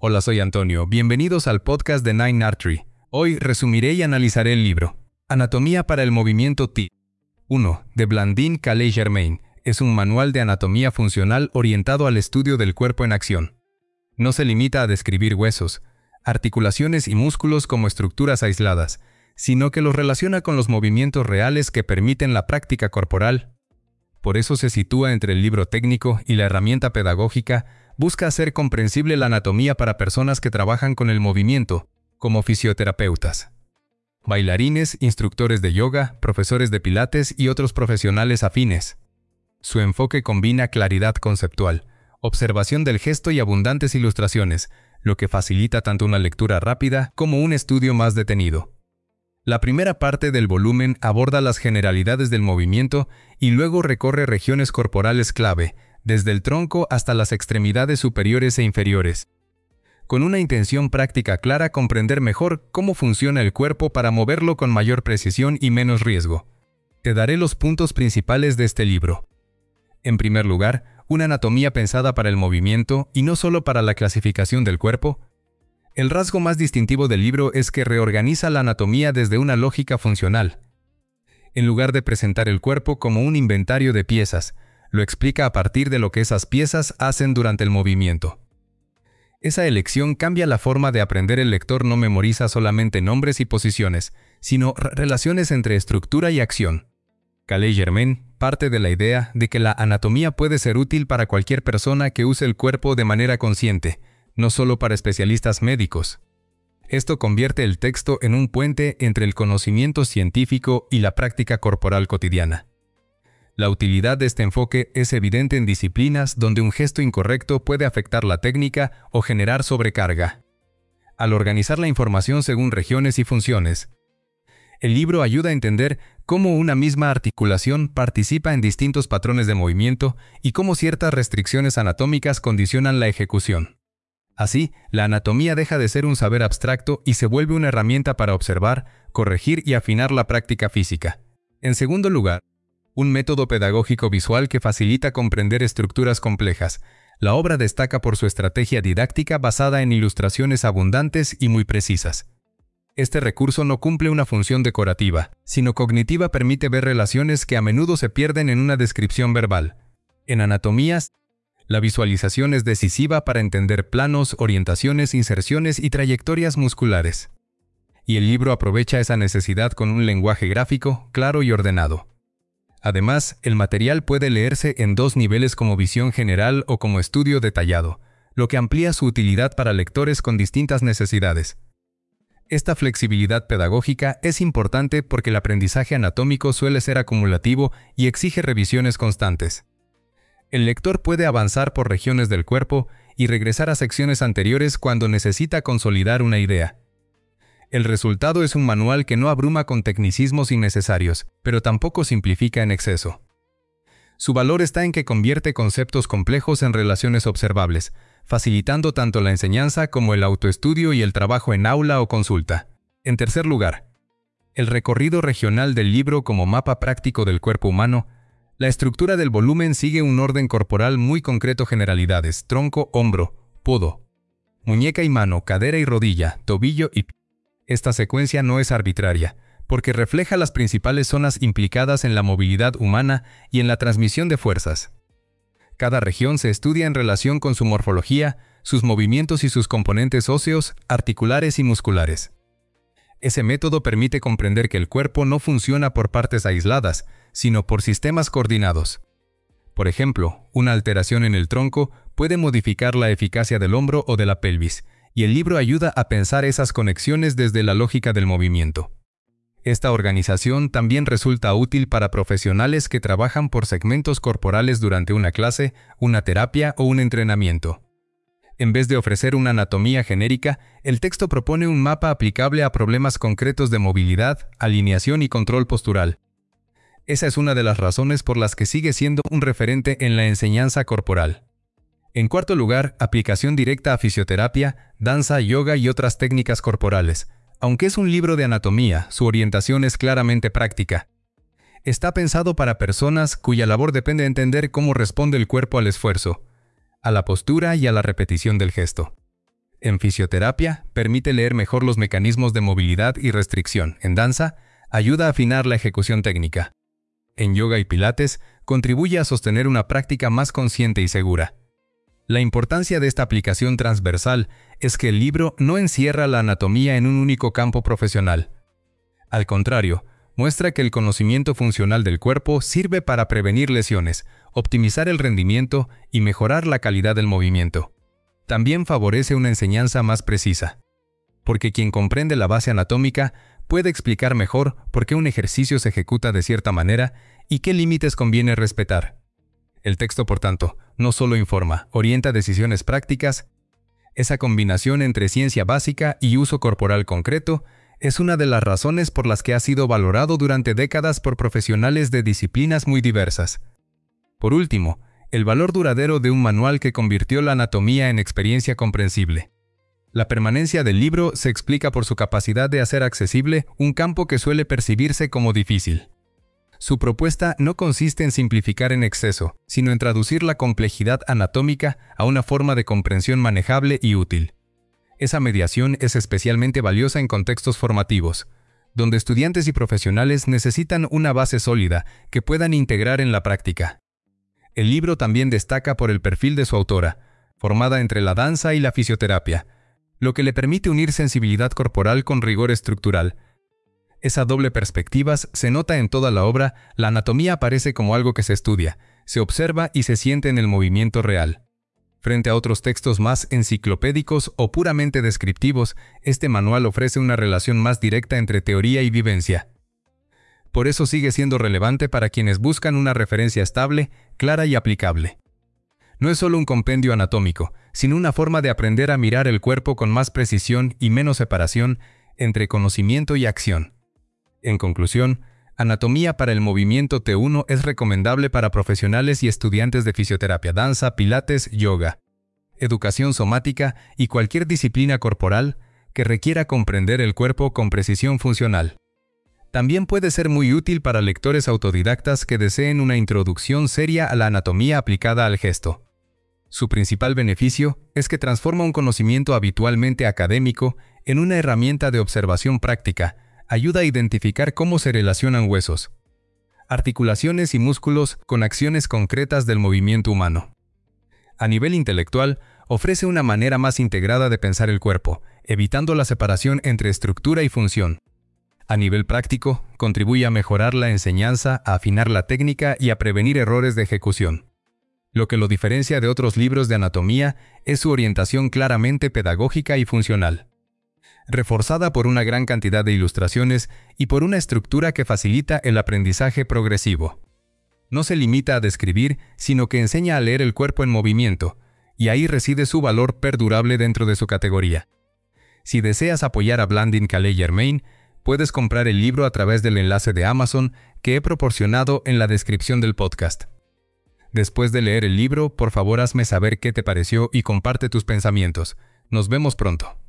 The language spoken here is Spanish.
Hola, soy Antonio. Bienvenidos al podcast de Nine Artery. Hoy resumiré y analizaré el libro Anatomía para el movimiento T. 1. De Blandine Calais-Germain. Es un manual de anatomía funcional orientado al estudio del cuerpo en acción. No se limita a describir huesos, articulaciones y músculos como estructuras aisladas, sino que los relaciona con los movimientos reales que permiten la práctica corporal. Por eso se sitúa entre el libro técnico y la herramienta pedagógica. Busca hacer comprensible la anatomía para personas que trabajan con el movimiento, como fisioterapeutas, bailarines, instructores de yoga, profesores de pilates y otros profesionales afines. Su enfoque combina claridad conceptual, observación del gesto y abundantes ilustraciones, lo que facilita tanto una lectura rápida como un estudio más detenido. La primera parte del volumen aborda las generalidades del movimiento y luego recorre regiones corporales clave, desde el tronco hasta las extremidades superiores e inferiores, con una intención práctica clara: comprender mejor cómo funciona el cuerpo para moverlo con mayor precisión y menos riesgo. Te daré los puntos principales de este libro. En primer lugar, una anatomía pensada para el movimiento y no solo para la clasificación del cuerpo. El rasgo más distintivo del libro es que reorganiza la anatomía desde una lógica funcional. En lugar de presentar el cuerpo como un inventario de piezas, lo explica a partir de lo que esas piezas hacen durante el movimiento. Esa elección cambia la forma de aprender. El lector no memoriza solamente nombres y posiciones, sino relaciones entre estructura y acción. Calais-Germain parte de la idea de que la anatomía puede ser útil para cualquier persona que use el cuerpo de manera consciente, no solo para especialistas médicos. Esto convierte el texto en un puente entre el conocimiento científico y la práctica corporal cotidiana. La utilidad de este enfoque es evidente en disciplinas donde un gesto incorrecto puede afectar la técnica o generar sobrecarga. Al organizar la información según regiones y funciones, el libro ayuda a entender cómo una misma articulación participa en distintos patrones de movimiento y cómo ciertas restricciones anatómicas condicionan la ejecución. Así, la anatomía deja de ser un saber abstracto y se vuelve una herramienta para observar, corregir y afinar la práctica física. En segundo lugar, un método pedagógico visual que facilita comprender estructuras complejas. La obra destaca por su estrategia didáctica basada en ilustraciones abundantes y muy precisas. Este recurso no cumple una función decorativa, sino cognitiva. Permite ver relaciones que a menudo se pierden en una descripción verbal. En anatomías, la visualización es decisiva para entender planos, orientaciones, inserciones y trayectorias musculares. Y el libro aprovecha esa necesidad con un lenguaje gráfico, claro y ordenado. Además, el material puede leerse en dos niveles, como visión general o como estudio detallado, lo que amplía su utilidad para lectores con distintas necesidades. Esta flexibilidad pedagógica es importante porque el aprendizaje anatómico suele ser acumulativo y exige revisiones constantes. El lector puede avanzar por regiones del cuerpo y regresar a secciones anteriores cuando necesita consolidar una idea. El resultado es un manual que no abruma con tecnicismos innecesarios, pero tampoco simplifica en exceso. Su valor está en que convierte conceptos complejos en relaciones observables, facilitando tanto la enseñanza como el autoestudio y el trabajo en aula o consulta. En tercer lugar, el recorrido regional del libro como mapa práctico del cuerpo humano. La estructura del volumen sigue un orden corporal muy concreto: generalidades, tronco, hombro, podo, muñeca y mano, cadera y rodilla, tobillo y pie. Esta secuencia no es arbitraria, porque refleja las principales zonas implicadas en la movilidad humana y en la transmisión de fuerzas. Cada región se estudia en relación con su morfología, sus movimientos y sus componentes óseos, articulares y musculares. Ese método permite comprender que el cuerpo no funciona por partes aisladas, sino por sistemas coordinados. Por ejemplo, una alteración en el tronco puede modificar la eficacia del hombro o de la pelvis, y el libro ayuda a pensar esas conexiones desde la lógica del movimiento. Esta organización también resulta útil para profesionales que trabajan por segmentos corporales durante una clase, una terapia o un entrenamiento. En vez de ofrecer una anatomía genérica, el texto propone un mapa aplicable a problemas concretos de movilidad, alineación y control postural. Esa es una de las razones por las que sigue siendo un referente en la enseñanza corporal. En cuarto lugar, aplicación directa a fisioterapia, danza, yoga y otras técnicas corporales. Aunque es un libro de anatomía, su orientación es claramente práctica. Está pensado para personas cuya labor depende de entender cómo responde el cuerpo al esfuerzo, a la postura y a la repetición del gesto. En fisioterapia, permite leer mejor los mecanismos de movilidad y restricción. En danza, ayuda a afinar la ejecución técnica. En yoga y pilates, contribuye a sostener una práctica más consciente y segura. La importancia de esta aplicación transversal es que el libro no encierra la anatomía en un único campo profesional. Al contrario, muestra que el conocimiento funcional del cuerpo sirve para prevenir lesiones, optimizar el rendimiento y mejorar la calidad del movimiento. También favorece una enseñanza más precisa, porque quien comprende la base anatómica puede explicar mejor por qué un ejercicio se ejecuta de cierta manera y qué límites conviene respetar. El texto, por tanto, no solo informa, orienta decisiones prácticas. Esa combinación entre ciencia básica y uso corporal concreto es una de las razones por las que ha sido valorado durante décadas por profesionales de disciplinas muy diversas. Por último, el valor duradero de un manual que convirtió la anatomía en experiencia comprensible. La permanencia del libro se explica por su capacidad de hacer accesible un campo que suele percibirse como difícil. Su propuesta no consiste en simplificar en exceso, sino en traducir la complejidad anatómica a una forma de comprensión manejable y útil. Esa mediación es especialmente valiosa en contextos formativos, donde estudiantes y profesionales necesitan una base sólida que puedan integrar en la práctica. El libro también destaca por el perfil de su autora, formada entre la danza y la fisioterapia, lo que le permite unir sensibilidad corporal con rigor estructural. Esa doble perspectiva se nota en toda la obra. La anatomía aparece como algo que se estudia, se observa y se siente en el movimiento real. Frente a otros textos más enciclopédicos o puramente descriptivos, este manual ofrece una relación más directa entre teoría y vivencia. Por eso sigue siendo relevante para quienes buscan una referencia estable, clara y aplicable. No es solo un compendio anatómico, sino una forma de aprender a mirar el cuerpo con más precisión y menos separación entre conocimiento y acción. En conclusión, Anatomía para el Movimiento T1 es recomendable para profesionales y estudiantes de fisioterapia, danza, pilates, yoga, educación somática y cualquier disciplina corporal que requiera comprender el cuerpo con precisión funcional. También puede ser muy útil para lectores autodidactas que deseen una introducción seria a la anatomía aplicada al gesto. Su principal beneficio es que transforma un conocimiento habitualmente académico en una herramienta de observación práctica. Ayuda a identificar cómo se relacionan huesos, articulaciones y músculos con acciones concretas del movimiento humano. A nivel intelectual, ofrece una manera más integrada de pensar el cuerpo, evitando la separación entre estructura y función. A nivel práctico, contribuye a mejorar la enseñanza, a afinar la técnica y a prevenir errores de ejecución. Lo que lo diferencia de otros libros de anatomía es su orientación claramente pedagógica y funcional, reforzada por una gran cantidad de ilustraciones y por una estructura que facilita el aprendizaje progresivo. No se limita a describir, sino que enseña a leer el cuerpo en movimiento, y ahí reside su valor perdurable dentro de su categoría. Si deseas apoyar a Blandine Calais-Germain, puedes comprar el libro a través del enlace de Amazon que he proporcionado en la descripción del podcast. Después de leer el libro, por favor hazme saber qué te pareció y comparte tus pensamientos. Nos vemos pronto.